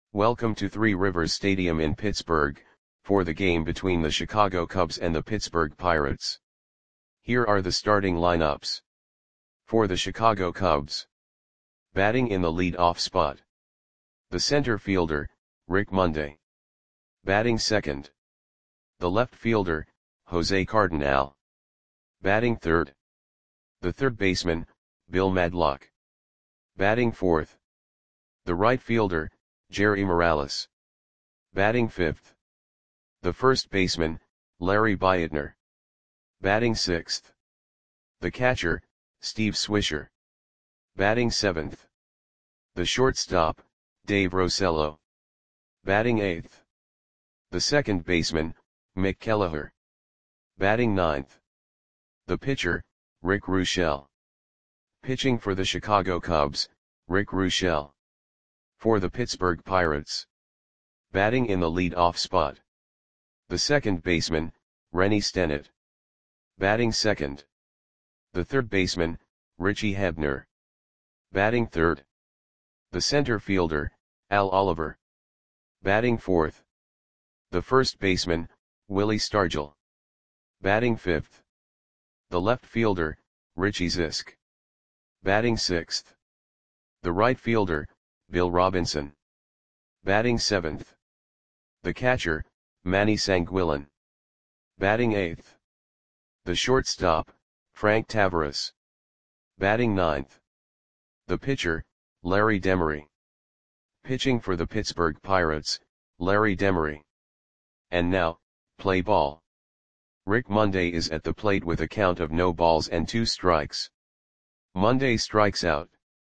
Welcome to Three Rivers Stadium in Pittsburgh, for the game between the Chicago Cubs and the Pittsburgh Pirates. Here are the starting lineups. For the Chicago Cubs. Batting in the lead-off spot. The center fielder, Rick Monday. Batting second. The left fielder, Jose Cardinal. Batting third. The third baseman, Bill Madlock. Batting fourth. The right fielder, Jerry Morales. Batting fifth. The first baseman, Larry Beitner. Batting sixth. The catcher, Steve Swisher. Batting seventh. The shortstop, Dave Rosello. Batting eighth. The second baseman, Mick Kelleher. Batting ninth. The pitcher, Rick Ruschel. Pitching for the Chicago Cubs, Rick Ruschel. For the Pittsburgh Pirates. Batting in the lead-off spot. The second baseman, Rennie Stennett. Batting second. The third baseman, Richie Hebner. Batting third. The center fielder, Al Oliver. Batting fourth. The first baseman, Willie Stargell. Batting fifth. The left fielder, Richie Zisk. Batting sixth. The right fielder, Bill Robinson. Batting seventh. The catcher, Manny Sanguillen. Batting eighth. The shortstop, Frank Tavares. Batting ninth. The pitcher, Larry Demery. Pitching for the Pittsburgh Pirates, Larry Demery. And now, play ball. Rick Monday is at the plate with a count of no balls and 2 strikes. Monday strikes out.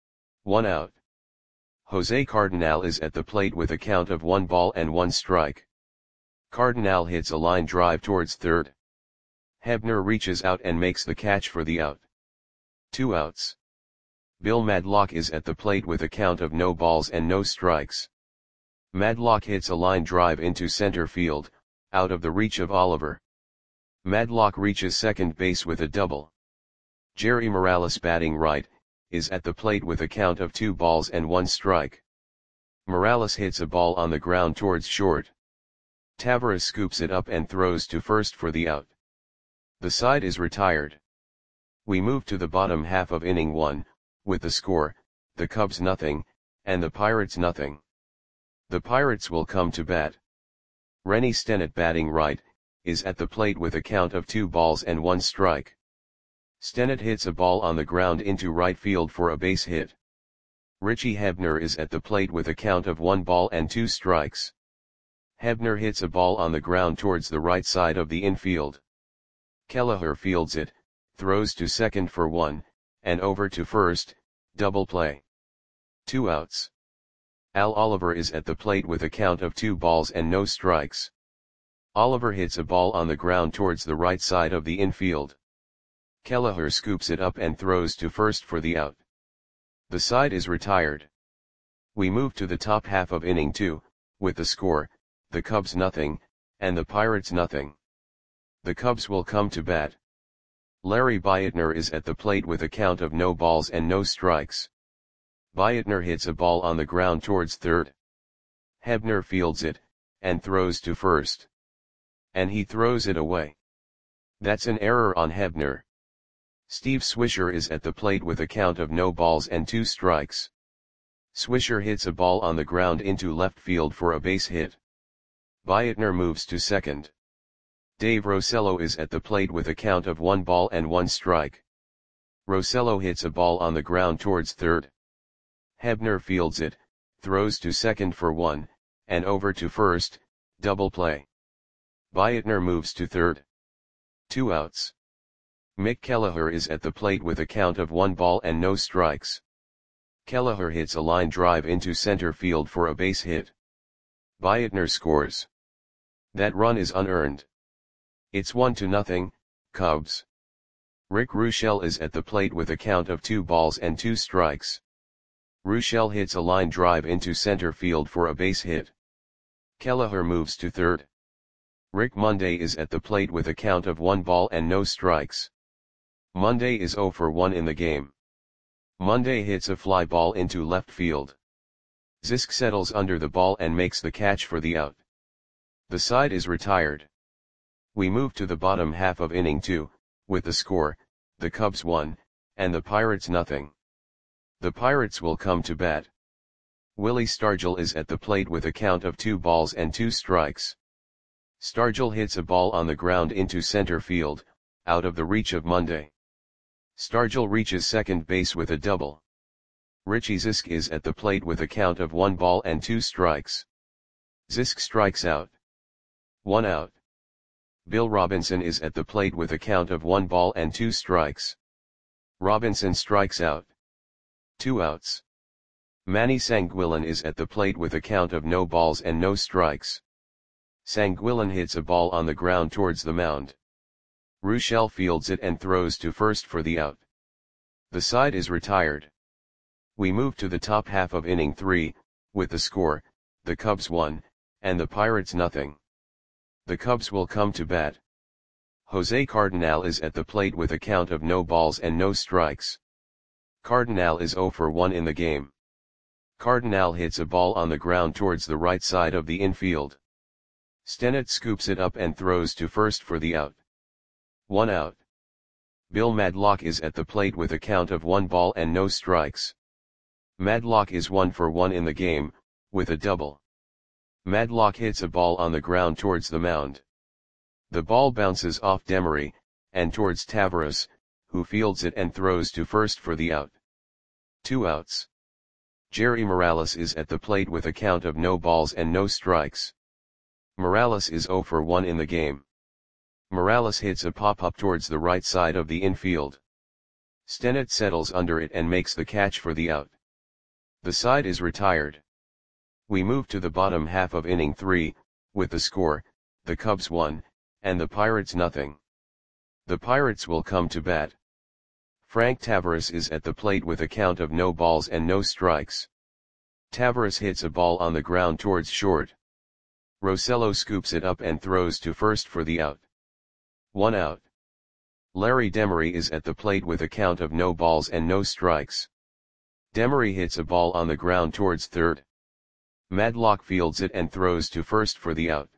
1 out. Jose Cardinal is at the plate with a count of 1 ball and 1 strike. Cardinal hits a line drive towards third. Hebner reaches out and makes the catch for the out. 2 outs. Bill Madlock is at the plate with a count of no balls and no strikes. Madlock hits a line drive into center field, out of the reach of Oliver. Madlock reaches second base with a double. Jerry Morales, batting right, is at the plate with a count of 2 balls and 1 strike. Morales hits a ball on the ground towards short. Tavares scoops it up and throws to first for the out. The side is retired. We move to the bottom half of inning 1, with the score, the Cubs nothing, and the Pirates nothing. The Pirates will come to bat. Rennie Stennett, batting right, is at the plate with a count of 2 balls and 1 strike. Stennett hits a ball on the ground into right field for a base hit. Richie Hebner is at the plate with a count of 1 ball and 2 strikes. Hebner hits a ball on the ground towards the right side of the infield. Kelleher fields it, throws to second for 1, and over to first, double play. 2 outs. Al Oliver is at the plate with a count of 2 balls and no strikes. Oliver hits a ball on the ground towards the right side of the infield. Kelleher scoops it up and throws to first for the out. The side is retired. We move to the top half of inning 2, with the score, the Cubs nothing, and the Pirates nothing. The Cubs will come to bat. Larry Beitner is at the plate with a count of no balls and no strikes. Beitner hits a ball on the ground towards third. Hebner fields it, and throws to first. And he throws it away. That's an error on Hebner. Steve Swisher is at the plate with a count of no balls and 2 strikes. Swisher hits a ball on the ground into left field for a base hit. Beitner moves to second. Dave Rosello is at the plate with a count of 1 ball and 1 strike. Rosello hits a ball on the ground towards third. Hebner fields it, throws to second for 1, and over to first, double play. Beitner moves to third. 2 outs. Mick Kelleher is at the plate with a count of 1 ball and no strikes. Kelleher hits a line drive into center field for a base hit. Beitner scores. That run is unearned. It's 1-0, Cubs. Rick Ruschel is at the plate with a count of 2 balls and 2 strikes. Ruschel hits a line drive into center field for a base hit. Kelleher moves to third. Rick Monday is at the plate with a count of 1 ball and no strikes. Monday is 0 for 1 in the game. Monday hits a fly ball into left field. Zisk settles under the ball and makes the catch for the out. The side is retired. We move to the bottom half of inning 2, with the score, the Cubs 1, and the Pirates nothing. The Pirates will come to bat. Willie Stargell is at the plate with a count of 2 balls and 2 strikes. Stargell hits a ball on the ground into center field, out of the reach of Monday. Stargell reaches second base with a double. Richie Zisk is at the plate with a count of 1 ball and 2 strikes. Zisk strikes out. 1 out. Bill Robinson is at the plate with a count of 1 ball and 2 strikes. Robinson strikes out. 2 outs. Manny Sanguillen is at the plate with a count of no balls and no strikes. Sanguillen hits a ball on the ground towards the mound. Ruschel fields it and throws to first for the out. The side is retired. We move to the top half of inning 3, with the score, the Cubs 1, and the Pirates nothing. The Cubs will come to bat. Jose Cardinal is at the plate with a count of no balls and no strikes. Cardinal is 0 for 1 in the game. Cardinal hits a ball on the ground towards the right side of the infield. Stennett scoops it up and throws to first for the out. 1 out. Bill Madlock is at the plate with a count of 1 ball and no strikes. Madlock is 1 for 1 in the game, with a double. Madlock hits a ball on the ground towards the mound. The ball bounces off Demery, and towards Tavares, who fields it and throws to first for the out. 2 outs. Jerry Morales is at the plate with a count of no balls and no strikes. Morales is 0 for 1 in the game. Morales hits a pop-up towards the right side of the infield. Stennett settles under it and makes the catch for the out. The side is retired. We move to the bottom half of inning 3, with the score, the Cubs 1, and the Pirates nothing. The Pirates will come to bat. Frank Tavares is at the plate with a count of no balls and no strikes. Tavares hits a ball on the ground towards short. Rosello scoops it up and throws to first for the out. 1 out. Larry Demery is at the plate with a count of no balls and no strikes. Demery hits a ball on the ground towards third. Madlock fields it and throws to first for the out.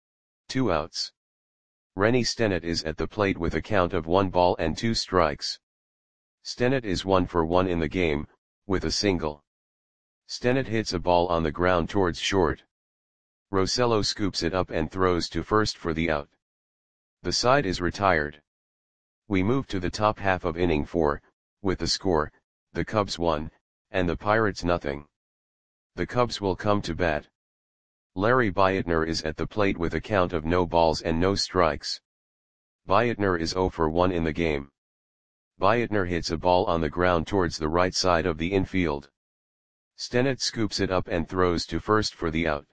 2 outs. Rennie Stennett is at the plate with a count of 1 ball and 2 strikes. Stennett is 1 for 1 in the game, with a single. Stennett hits a ball on the ground towards short. Rosello scoops it up and throws to first for the out. The side is retired. We move to the top half of inning 4, with the score, the Cubs 1, and the Pirates nothing. The Cubs will come to bat. Larry Beitner is at the plate with a count of no balls and no strikes. Beitner is 0 for 1 in the game. Beitner hits a ball on the ground towards the right side of the infield. Stennett scoops it up and throws to first for the out.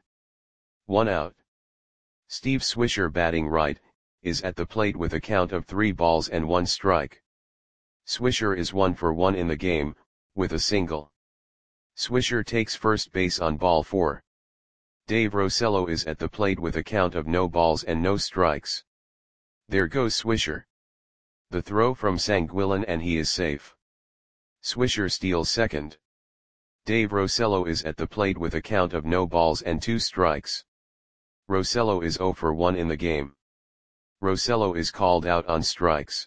1 out. Steve Swisher, batting right, is at the plate with a count of 3 balls and 1 strike. Swisher is 1 for 1 in the game, with a single. Swisher takes first base on ball 4. Dave Rosello is at the plate with a count of no balls and no strikes. There goes Swisher. The throw from Sanguillen and he is safe. Swisher steals second. Dave Rosello is at the plate with a count of no balls and 2 strikes. Rosello is 0 for 1 in the game. Rosello is called out on strikes.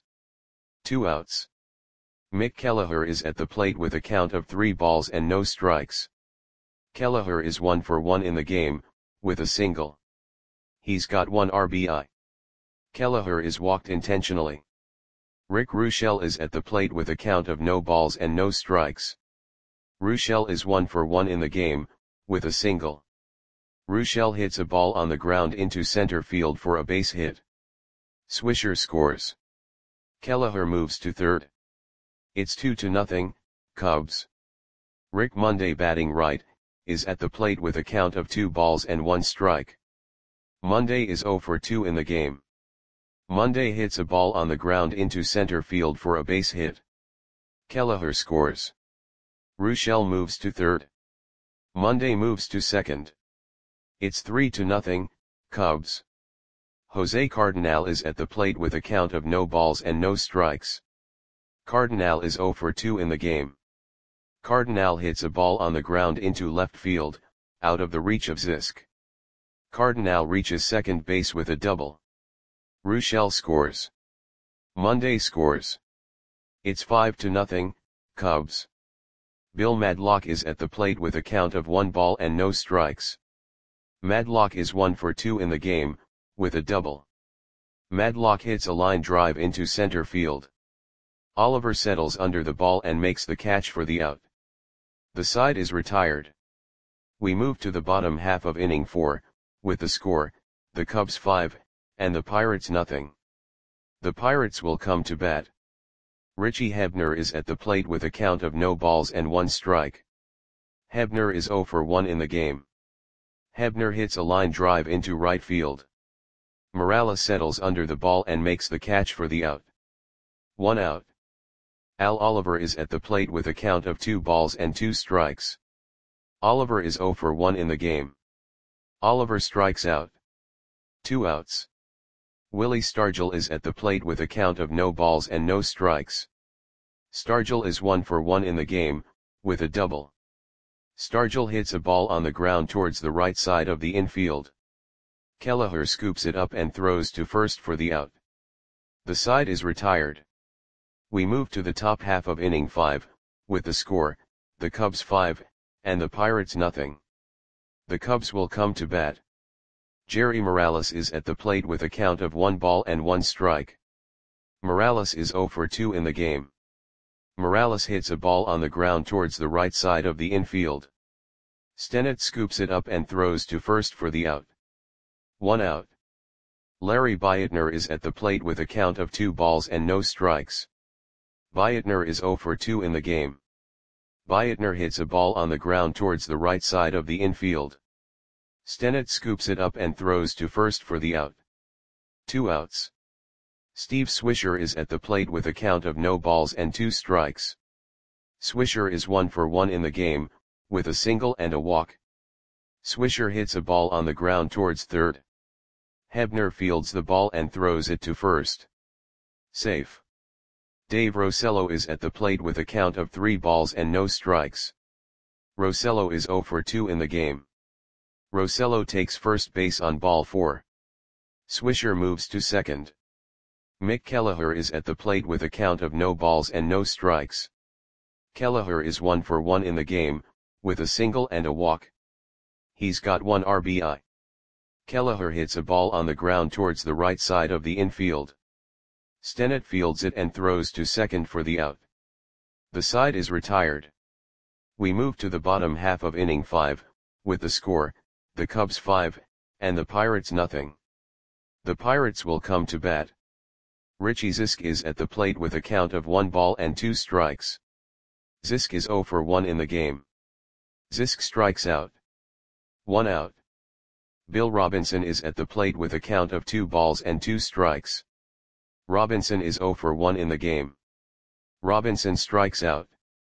2 outs. Mick Kelleher is at the plate with a count of 3 balls and no strikes. Kelleher is 1 for 1 in the game, with a single. He's got 1 RBI. Kelleher is walked intentionally. Rick Ruschel is at the plate with a count of no balls and no strikes. Ruschel is 1 for 1 in the game, with a single. Ruschel hits a ball on the ground into center field for a base hit. Swisher scores. Kelleher moves to third. It's 2-0, Cubs. Rick Monday, batting right, is at the plate with a count of 2 balls and 1 strike. Monday is 0 for 2 in the game. Monday hits a ball on the ground into center field for a base hit. Kelleher scores. Ruschel moves to third. Monday moves to second. It's 3-0, Cubs. Jose Cardinal is at the plate with a count of no balls and no strikes. Cardinal is 0 for 2 in the game. Cardinal hits a ball on the ground into left field, out of the reach of Zisk. Cardinal reaches second base with a double. Ruschel scores. Monday scores. It's 5-0, Cubs. Bill Madlock is at the plate with a count of 1 ball and no strikes. Madlock is 1 for 2 in the game, with a double. Madlock hits a line drive into center field. Oliver settles under the ball and makes the catch for the out. The side is retired. We move to the bottom half of inning 4, with the score, the Cubs 5, and the Pirates nothing. The Pirates will come to bat. Richie Hebner is at the plate with a count of no balls and 1 strike. Hebner is 0 for 1 in the game. Hebner hits a line drive into right field. Morales settles under the ball and makes the catch for the out. 1 out. Al Oliver is at the plate with a count of 2 balls and 2 strikes. Oliver is 0 for 1 in the game. Oliver strikes out. 2 outs. Willie Stargell is at the plate with a count of no balls and no strikes. Stargell is 1 for 1 in the game, with a double. Stargell hits a ball on the ground towards the right side of the infield. Kelleher scoops it up and throws to first for the out. The side is retired. We move to the top half of inning 5, with the score, the Cubs 5, and the Pirates nothing. The Cubs will come to bat. Jerry Morales is at the plate with a count of 1 ball and 1 strike. Morales is 0 for 2 in the game. Morales hits a ball on the ground towards the right side of the infield. Stennett scoops it up and throws to first for the out. 1 out. Larry Bietner is at the plate with a count of 2 balls and no strikes. Bietner is 0 for 2 in the game. Bietner hits a ball on the ground towards the right side of the infield. Stennett scoops it up and throws to first for the out. 2 outs. Steve Swisher is at the plate with a count of no balls and 2 strikes. Swisher is 1 for 1 in the game, with a single and a walk. Swisher hits a ball on the ground towards third. Hebner fields the ball and throws it to first. Safe. Dave Rosello is at the plate with a count of 3 balls and no strikes. Rosello is 0 for 2 in the game. Rosello takes first base on ball 4. Swisher moves to second. Mick Kelleher is at the plate with a count of no balls and no strikes. Kelleher is 1 for 1 in the game, with a single and a walk. He's got 1 RBI. Kelleher hits a ball on the ground towards the right side of the infield. Stennett fields it and throws to second for the out. The side is retired. We move to the bottom half of inning 5, with the score, the Cubs 5, and the Pirates nothing. The Pirates will come to bat. Richie Zisk is at the plate with a count of 1 ball and 2 strikes. Zisk is 0 for 1 in the game. Zisk strikes out. 1 out. Bill Robinson is at the plate with a count of 2 balls and 2 strikes. Robinson is 0 for 1 in the game. Robinson strikes out.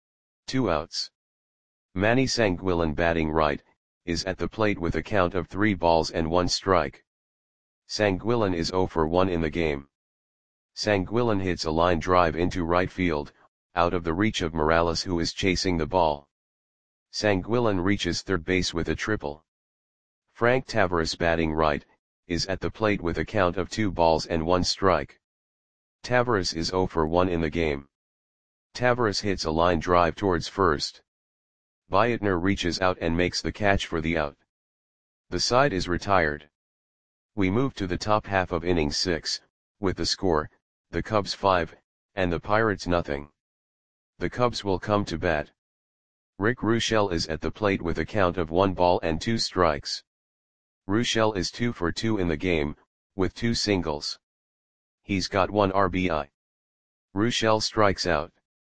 2 outs. Manny Sanguillen, batting right, is at the plate with a count of 3 balls and 1 strike. Sanguillen is 0 for 1 in the game. Sanguillen hits a line drive into right field, out of the reach of Morales, who is chasing the ball. Sanguillen reaches third base with a triple. Frank Tavares, batting right, is at the plate with a count of 2 balls and 1 strike. Tavares is 0 for 1 in the game. Tavares hits a line drive towards first. Bietner reaches out and makes the catch for the out. The side is retired. We move to the top half of inning 6, with the score, the Cubs 5, and the Pirates nothing. The Cubs will come to bat. Rick Ruschel is at the plate with a count of 1 ball and 2 strikes. Ruschel is 2 for 2 in the game, with 2 singles. He's got 1 RBI. Ruschel strikes out.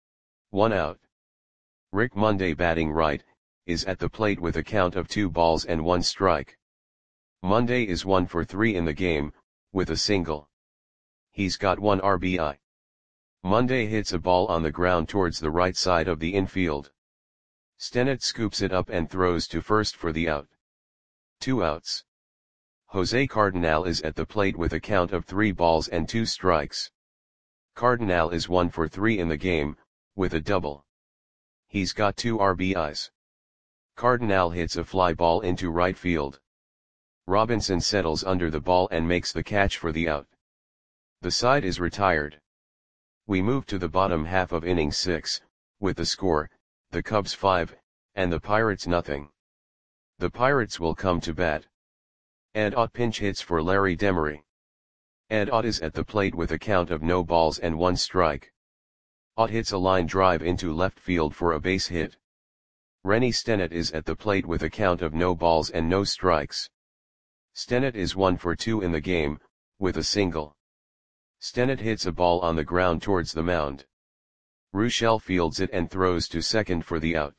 1 out. Rick Monday, batting right, is at the plate with a count of 2 balls and 1 strike. Monday is 1 for 3 in the game, with a single. He's got 1 RBI. Monday hits a ball on the ground towards the right side of the infield. Stennett scoops it up and throws to first for the out. 2 outs. Jose Cardinal is at the plate with a count of 3 balls and 2 strikes. Cardinal is 1 for 3 in the game, with a double. He's got 2 RBIs. Cardinal hits a fly ball into right field. Robinson settles under the ball and makes the catch for the out. The side is retired. We move to the bottom half of inning 6, with the score, the Cubs 5, and the Pirates nothing. The Pirates will come to bat. Ed Ott pinch hits for Larry Demery. Ed Ott is at the plate with a count of no balls and 1 strike. Ott hits a line drive into left field for a base hit. Rennie Stennett is at the plate with a count of no balls and no strikes. Stennett is 1 for 2 in the game, with a single. Stennett hits a ball on the ground towards the mound. Ruschel fields it and throws to second for the out.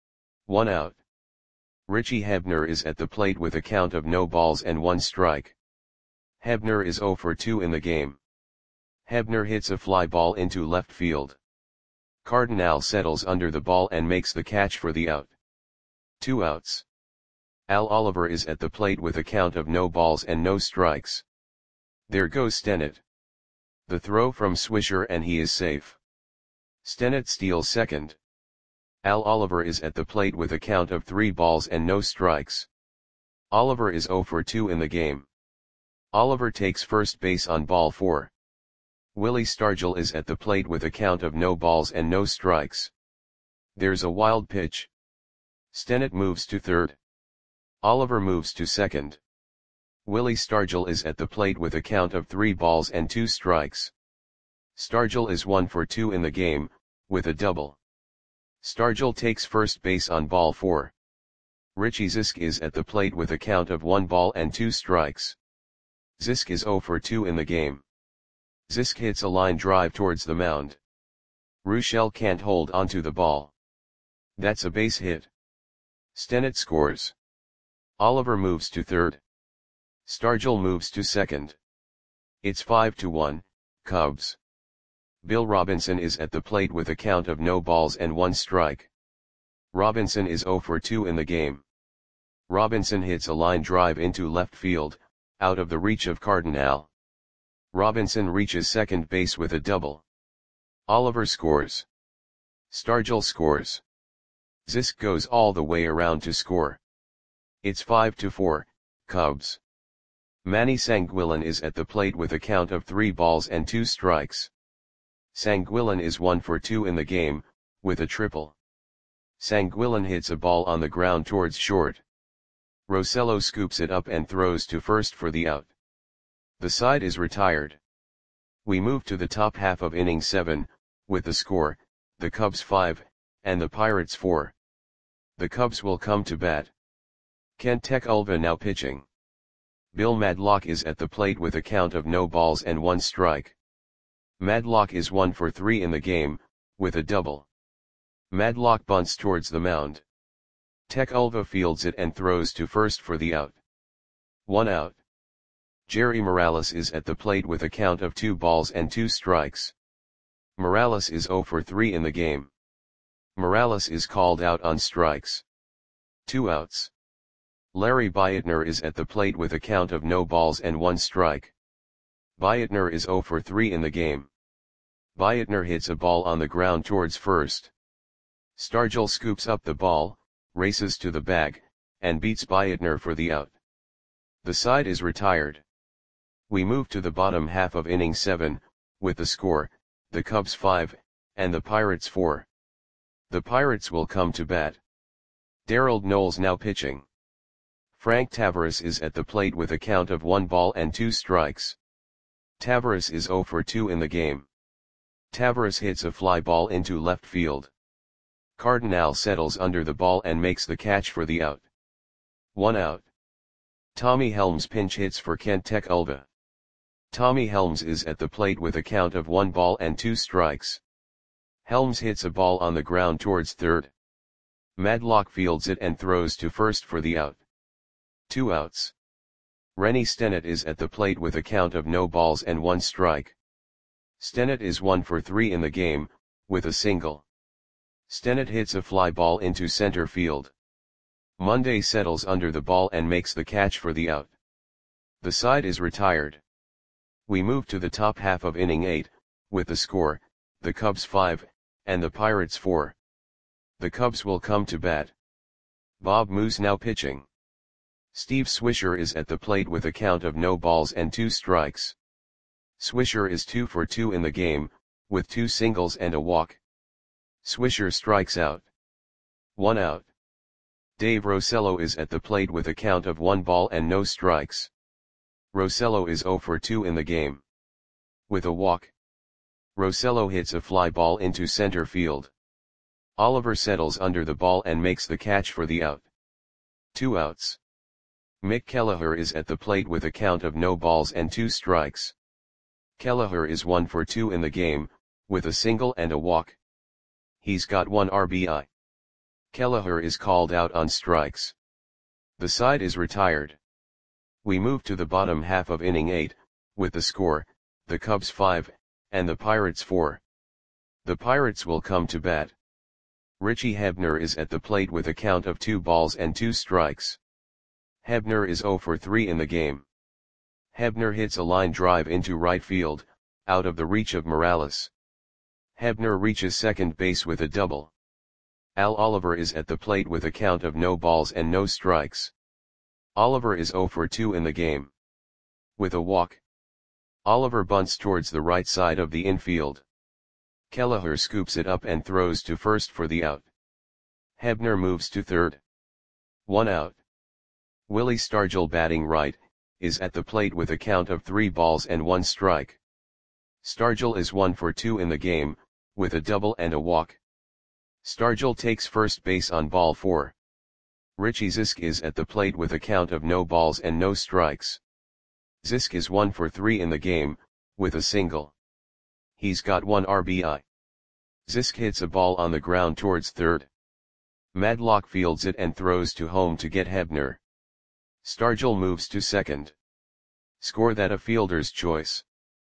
1 out. Richie Hebner is at the plate with a count of no balls and 1 strike. Hebner is 0 for 2 in the game. Hebner hits a fly ball into left field. Cardinal settles under the ball and makes the catch for the out. 2 outs. Al Oliver is at the plate with a count of no balls and no strikes. There goes Stennett. The throw from Swisher and he is safe. Stennett steals second. Al Oliver is at the plate with a count of 3 balls and no strikes. Oliver is 0 for 2 in the game. Oliver takes first base on ball 4. Willie Stargell is at the plate with a count of no balls and no strikes. There's a wild pitch. Stennett moves to third. Oliver moves to second. Willie Stargell is at the plate with a count of 3 balls and 2 strikes. Stargell is 1 for 2 in the game, with a double. Stargell takes first base on ball 4. Richie Zisk is at the plate with a count of 1 ball and 2 strikes. Zisk is 0 for 2 in the game. Zisk hits a line drive towards the mound. Ruschel can't hold onto the ball. That's a base hit. Stennett scores. Oliver moves to third. Stargell moves to second. It's 5-1, Cubs. Bill Robinson is at the plate with a count of no balls and 1 strike. Robinson is 0 for 2 in the game. Robinson hits a line drive into left field, out of the reach of Cardinal. Robinson reaches second base with a double. Oliver scores. Stargell scores. Zisk goes all the way around to score. It's 5-4, Cubs. Manny Sanguillen is at the plate with a count of 3 balls and 2 strikes. Sanguillen is 1 for 2 in the game, with a triple. Sanguillen hits a ball on the ground towards short. Rosello scoops it up and throws to first for the out. The side is retired. We move to the top half of inning 7, with the score, the Cubs 5, and the Pirates 4. The Cubs will come to bat. Kent Tekulve now pitching. Bill Madlock is at the plate with a count of no balls and 1 strike. Madlock is 1 for 3 in the game, with a double. Madlock bunts towards the mound. Tekulve fields it and throws to first for the out. 1 out. Jerry Morales is at the plate with a count of 2 balls and 2 strikes. Morales is 0 for 3 in the game. Morales is called out on strikes. 2 outs. Larry Bietner is at the plate with a count of no balls and 1 strike. Bietner is 0 for 3 in the game. Bietner hits a ball on the ground towards first. Stargell scoops up the ball, races to the bag, and beats Bietner for the out. The side is retired. We move to the bottom half of inning 7, with the score, the Cubs 5, and the Pirates 4. The Pirates will come to bat. Darrell Knowles now pitching. Frank Tavares is at the plate with a count of 1 ball and 2 strikes. Tavares is 0 for 2 in the game. Tavares hits a fly ball into left field. Cardinal settles under the ball and makes the catch for the out. 1 out. Tommy Helms pinch hits for Kent Tekulve. Tommy Helms is at the plate with a count of 1 ball and 2 strikes. Helms hits a ball on the ground towards third. Madlock fields it and throws to first for the out. 2 outs. Rennie Stennett is at the plate with a count of no balls and 1 strike. Stennett is 1 for 3 in the game, with a single. Stennett hits a fly ball into center field. Monday settles under the ball and makes the catch for the out. The side is retired. We move to the top half of inning 8, with the score, the Cubs 5, and the Pirates 4. The Cubs will come to bat. Bob Moose now pitching. Steve Swisher is at the plate with a count of no balls and 2 strikes. Swisher is 2 for 2 in the game, with 2 singles and a walk. Swisher strikes out. 1 out. Dave Rosello is at the plate with a count of 1 ball and no strikes. Rosello is 0 for 2 in the game. With a walk. Rosello hits a fly ball into center field. Oliver settles under the ball and makes the catch for the out. 2 outs. Mick Kelleher is at the plate with a count of no balls and 2 strikes. Kelleher is 1 for 2 in the game, with a single and a walk. He's got 1 RBI. Kelleher is called out on strikes. The side is retired. We move to the bottom half of inning 8, with the score, the Cubs 5, and the Pirates 4. The Pirates will come to bat. Richie Hebner is at the plate with a count of 2 balls and 2 strikes. Hebner is 0 for 3 in the game. Hebner hits a line drive into right field, out of the reach of Morales. Hebner reaches second base with a double. Al Oliver is at the plate with a count of no balls and no strikes. Oliver is 0 for 2 in the game. With a walk. Oliver bunts towards the right side of the infield. Kelleher scoops it up and throws to first for the out. Hebner moves to third. 1 out. Willie Stargell, batting right, is at the plate with a count of 3 balls and 1 strike. Stargell is 1 for 2 in the game, with a double and a walk. Stargell takes first base on ball 4. Richie Zisk is at the plate with a count of no balls and no strikes. Zisk is 1 for 3 in the game, with a single. He's got 1 RBI. Zisk hits a ball on the ground towards third. Madlock fields it and throws to home to get Hebner. Stargell moves to second. Score that a fielder's choice.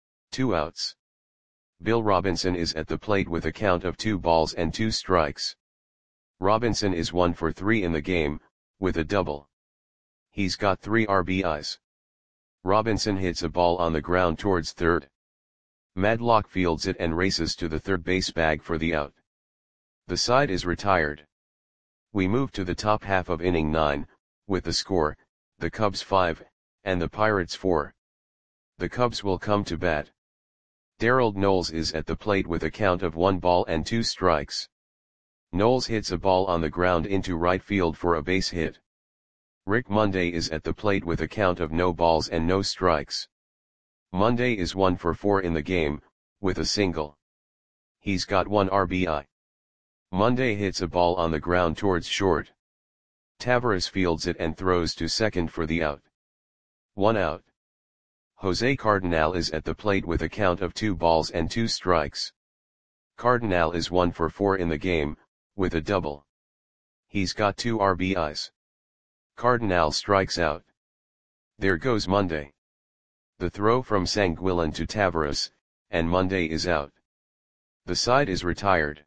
2 outs. Bill Robinson is at the plate with a count of 2 balls and 2 strikes. Robinson is 1 for 3 in the game, with a double. He's got 3 RBIs. Robinson hits a ball on the ground towards third. Madlock fields it and races to the third base bag for the out. The side is retired. We move to the top half of inning 9, with the score, the Cubs 5, and the Pirates 4. The Cubs will come to bat. Darold Knowles is at the plate with a count of 1 ball and 2 strikes. Knowles hits a ball on the ground into right field for a base hit. Rick Monday is at the plate with a count of no balls and no strikes. Monday is 1 for 4 in the game, with a single. He's got 1 RBI. Monday hits a ball on the ground towards short. Tavares fields it and throws to second for the out. 1 out. Jose Cardenal is at the plate with a count of 2 balls and 2 strikes. Cardenal is 1 for 4 in the game, with a double. He's got 2 RBIs. Cardenal strikes out. There goes Monday. The throw from Sanguillen to Tavares, and Monday is out. The side is retired.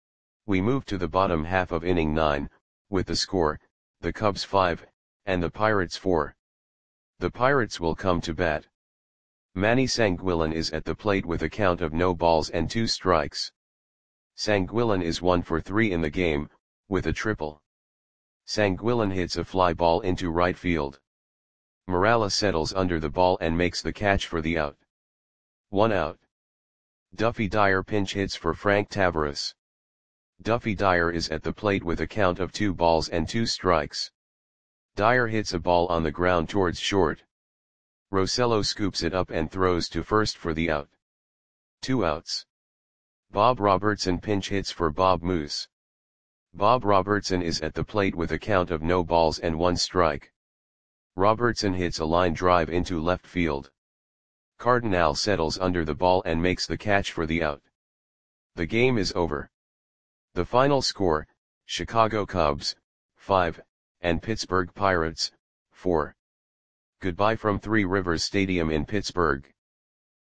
We move to the bottom half of inning 9, with the score, the Cubs 5, and the Pirates 4. The Pirates will come to bat. Manny Sanguillen is at the plate with a count of no balls and 2 strikes. Sanguillen is 1 for 3 in the game, with a triple. Sanguillen hits a fly ball into right field. Morales settles under the ball and makes the catch for the out. 1 out. Duffy Dyer pinch hits for Frank Tavares. Duffy Dyer is at the plate with a count of 2 balls and 2 strikes. Dyer hits a ball on the ground towards short. Rosello scoops it up and throws to first for the out. 2 outs. Bob Robertson pinch hits for Bob Moose. Bob Robertson is at the plate with a count of no balls and 1 strike. Robertson hits a line drive into left field. Cardenal settles under the ball and makes the catch for the out. The game is over. The final score, Chicago Cubs, 5, and Pittsburgh Pirates, 4. Goodbye from Three Rivers Stadium in Pittsburgh.